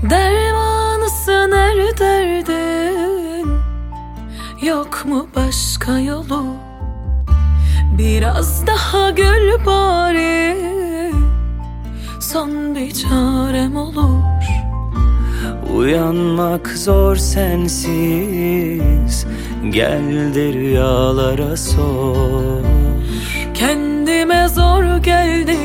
Dermanısın her derdin, yok mu başka yolu? Biraz daha gül bari, son bir çarem olur. Uyanmak zor sensiz, gel de rüyalara sor. Kendime zor geldim,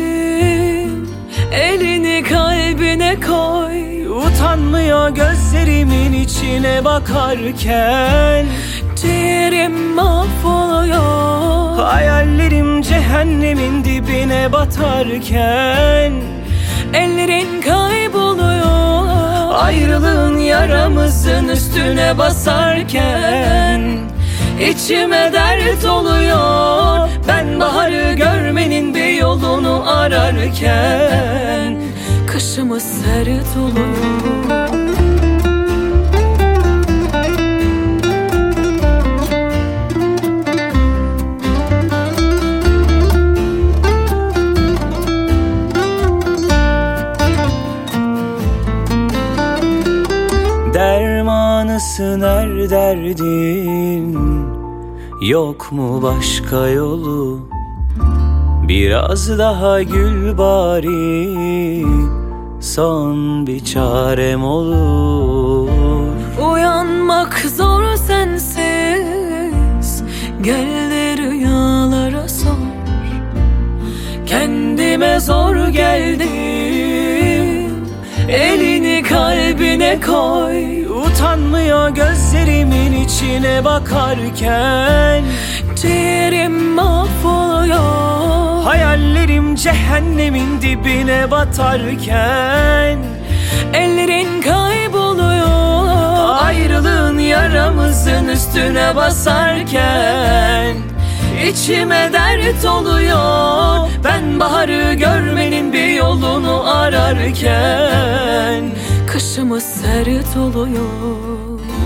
elini kalbine koy. Utanmıyor gözlerimin içine bakarken, ciğerim mahvoluyor. hayallerim cehennemin dibine batarken, ellerin kayboluyor. ayrılığın yaramızın üstüne basarken, içime dert oluyor. Ben baharı görmenin bir yolunu ararken, kışımız sert oluyor. dermanısın her derdin, yok mu başka yolu? Biraz daha gül bari, son bir çarem olur. Uyanmak zor sensiz, gel de rüyalara sor. Kendime zor geldim, elini kalbine koy. Utanmıyor gözlerimin içine bakarken, ciğerim mahvoluyor. hayallerim cehennemin dibine batarken, ellerin kayboluyor. ayrılığın yaramızın üstüne basarken, içime dert oluyor. Ben baharı görmenin bir yolunu ararken, kışımız sert oluyor.